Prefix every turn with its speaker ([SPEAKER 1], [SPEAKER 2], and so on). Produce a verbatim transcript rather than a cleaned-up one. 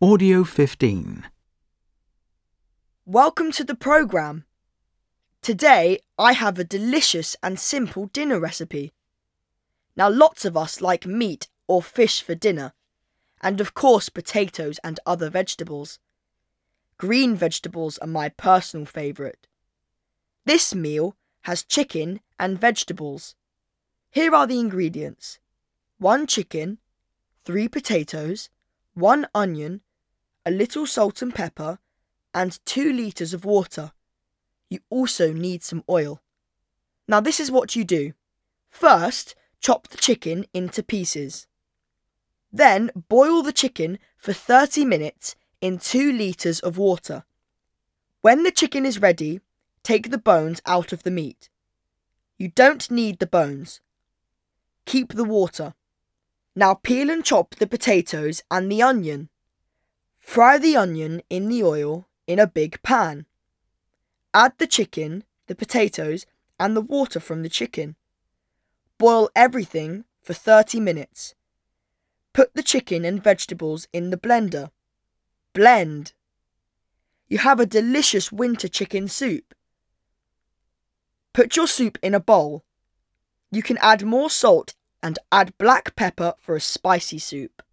[SPEAKER 1] Audio fifteen.
[SPEAKER 2] Welcome to the programme. Today I have a delicious and simple dinner recipe. Now lots of us like meat or fish for dinner, and of course potatoes and other vegetables. Green vegetables are my personal favourite. This meal has chicken and vegetables. Here are the ingredients: one chicken, three potatoes, one onion, a little salt and pepper, and two litres of water. You also need some oil. Now this is what you do. First, chop the chicken into pieces. Then boil the chicken for thirty minutes in two litres of water. When the chicken is ready, take the bones out of the meat. You don't need the bones. Keep the water. Now peel and chop the potatoes and the onion. Fry the onion in the oil in a big pan. Add the chicken, the potatoes, and the water from the chicken. Boil everything for thirty minutes. Put the chicken and vegetables in the blender. Blend. You have a delicious winter chicken soup. Put your soup in a bowl. You can add more salt and add black pepper for a spicy soup.